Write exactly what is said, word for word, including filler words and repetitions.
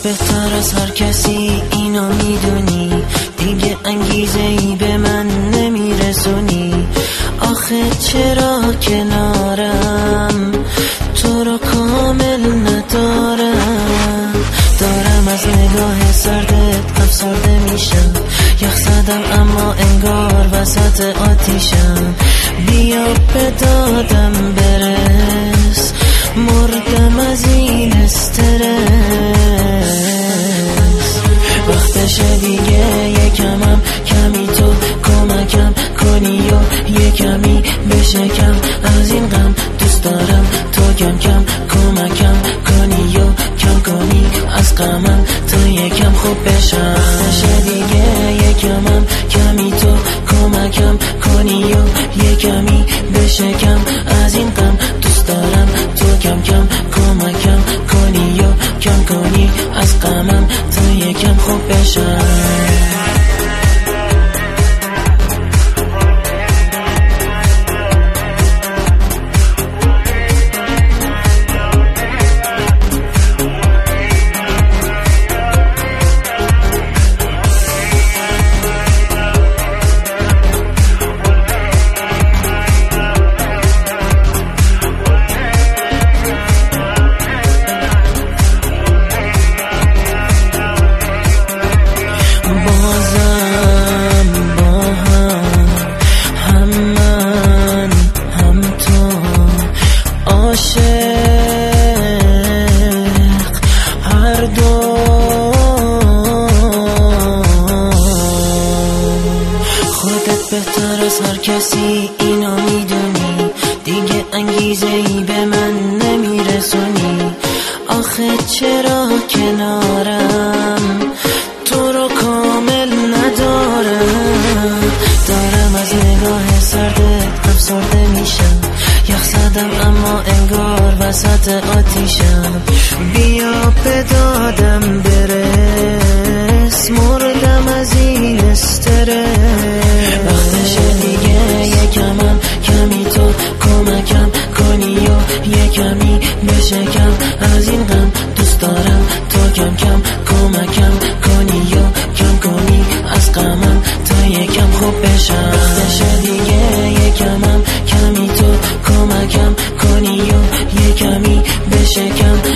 بهتر از هر کسی اینو میدونی، دیگه انگیزه ای به من نمیرسونی. آخه چرا کنارم تو رو کامل ندارم؟ دارم از نگاه سردت افسرده میشم، یخ زدم اما انگار وسط آتیشم. بیا به دادم برس، مردم از این استرس. وقتشه دیگه یکمم کمی تو کمکم کنی و یکمی بشکم از این غم. دوست دارم تو کم کم کمکم کنی و کم کنی از غمم تا یکم خوب بشم. وقتشه دیگه یکمم کمی تو کمکم کنی و یکمی بشکم از این غم. دوست دارم تو کم کم کمکم کنی و کم کنی از غمم تا یکم خوب بشم. بهتر از هر کسی اینو میدونی، دیگه انگیزه ای به من نمیرسونی. آخه چرا کنارم تو رو کامل ندارم؟ دارم از نگاه سردت افسرده میشم، یخ زدم اما انگار وسط آتیشم. بیا به دادم برس، مردم از این استرس. وقتشه دیگه یکمم کمی تو کمکم کنی و یکمی بشکم از این غم. دوست دارم تو کم کم کمکم کنی و کم کنی از غمم تا یکم خوب بشم. وقتشه دیگه یکمم کمی تو کمکم کنی و یکمی بشکم